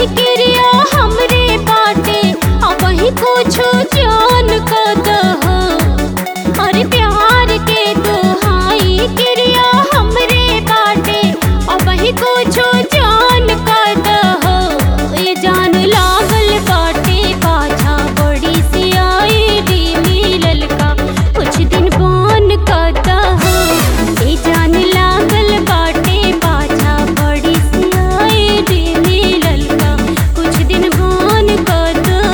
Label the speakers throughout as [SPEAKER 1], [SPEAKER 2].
[SPEAKER 1] क्रिया हमरे बाटे अब ही कुछ जान का दह। अरे प्यार के दुहाई क्रिया हमरे बाटे अब ही कुछ जान का दह। ये जान लागल बाटे पाछा बड़ी सी आईडी मिलल का कुछ दिन बन का दह। ये जान लागल बाटे पाछा बड़ी सी आईडी मिलल का कुछ दिन बन का दह।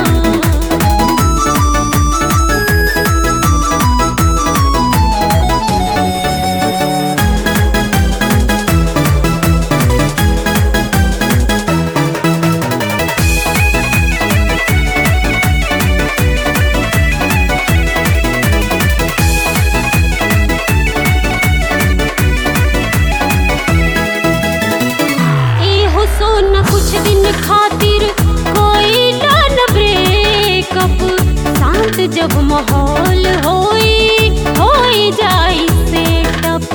[SPEAKER 1] एहो सोना कुछ दिन खातिर कोई न ब्रेकअप। शांत जब माहौल होई जाई सेटअप।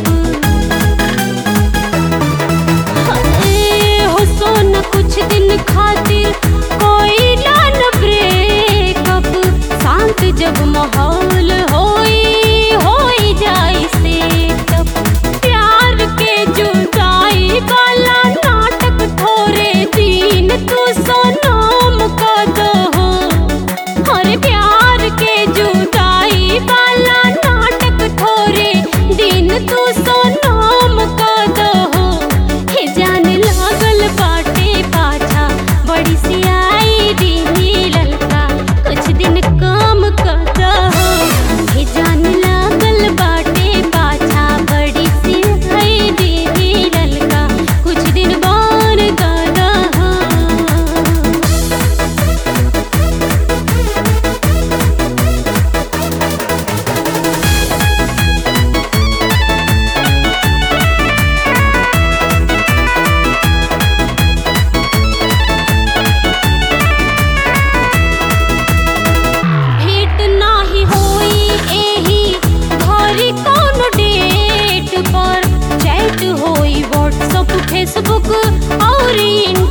[SPEAKER 1] एहो सोना कुछ दिन खातिर कोई न ब्रेकअप। शांत जब माहौल होई जाई सेटअप। प्यार के जुदाई वाला नाटक थोड़े दिन तू सनम का दहो। अरे प्यार के जुदाई वाला नाटक थोड़े दिन तू सनम का दहो। हे जान लागल बाटे पाछा बड़ी सी आईडी मिलल का कुछ दिन काम का दहो। हे जान लागल बाटे पाछा बड़ी सी आईडी मिलल का कुछ दिन बन का दहो। भेंट नाही होई एही घरी कौनो डेट पर। चैट होई व्हाट्सएप फेसबुक और